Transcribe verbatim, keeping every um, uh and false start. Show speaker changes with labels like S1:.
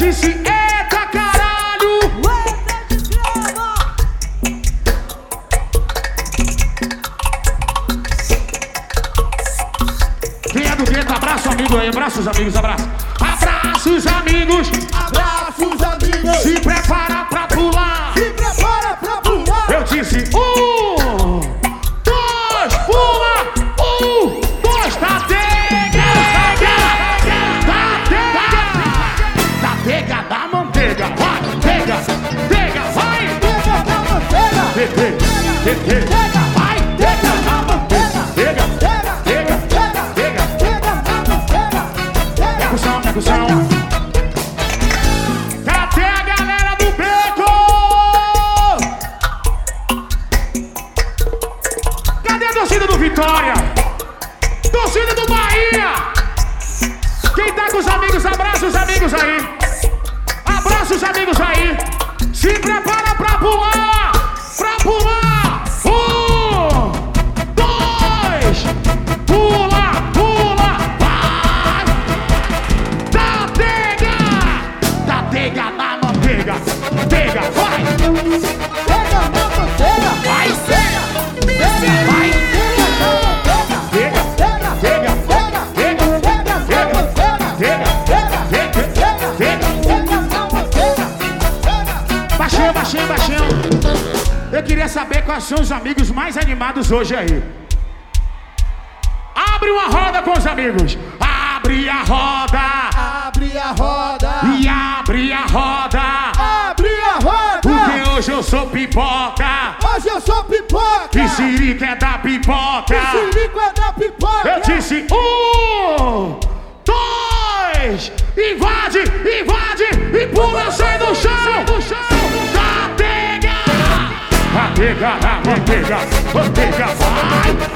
S1: disse eita caralho.
S2: Eita desgrama.
S1: Quem é do gueto, abraça o amigo aí, abraça os amigos, abraça. Abraça os amigos,
S2: Abraça os amigos.
S1: se prepara pra pular.
S2: Se prepara pra pular.
S1: Eu disse um, dois, pula, um, dois, tá tega, tá tega, tá tega da manteiga, vai, tega, tega, vai,
S2: Pega na manteiga.
S1: tega, tega,
S2: Pega.
S1: vai, tega na manteiga, tega,
S2: Pega.
S1: tega,
S2: Pega.
S1: tega,
S2: Pega na manteiga. Pega.
S1: percussão, percussão. Cadê a galera do beco? Cadê a torcida do Vitória? Torcida do Bahia! Quem tá com os amigos, abraça os amigos aí. Abraça os amigos aí. Se prepara pra pular! Pra pular! Um, dois, pula, pula, vai! Tá tega! Tá tega na manteiga! Tega, vai!
S2: Pega na manteiga.
S1: Vai!
S2: Pega.
S1: Vai!
S2: Pega na manteiga.
S1: Tega!
S2: Pega.
S1: Tega!
S2: Pega.
S1: Tega!
S2: Pega na manteiga.
S1: Tega!
S2: Pega.
S1: Tega!
S2: Pega.
S1: Tega!
S2: Pega na manteiga. Pega.
S1: Baixinho, baixinho, baixinho. Eu queria saber quais são os amigos mais animados hoje aí. Abre uma roda com os amigos. Abre a roda.
S2: Abre a roda.
S1: E abre a roda.
S2: Abre a roda.
S1: Porque hoje eu sou pipoca.
S2: Hoje eu sou pipoca.
S1: E Sirica é da pipoca.
S2: Sirico é da pipoca.
S1: Eu disse um, dois, invade, invade e pula, sai do chão. Tá tega, tá tega, tá manteiga, manteiga, vai.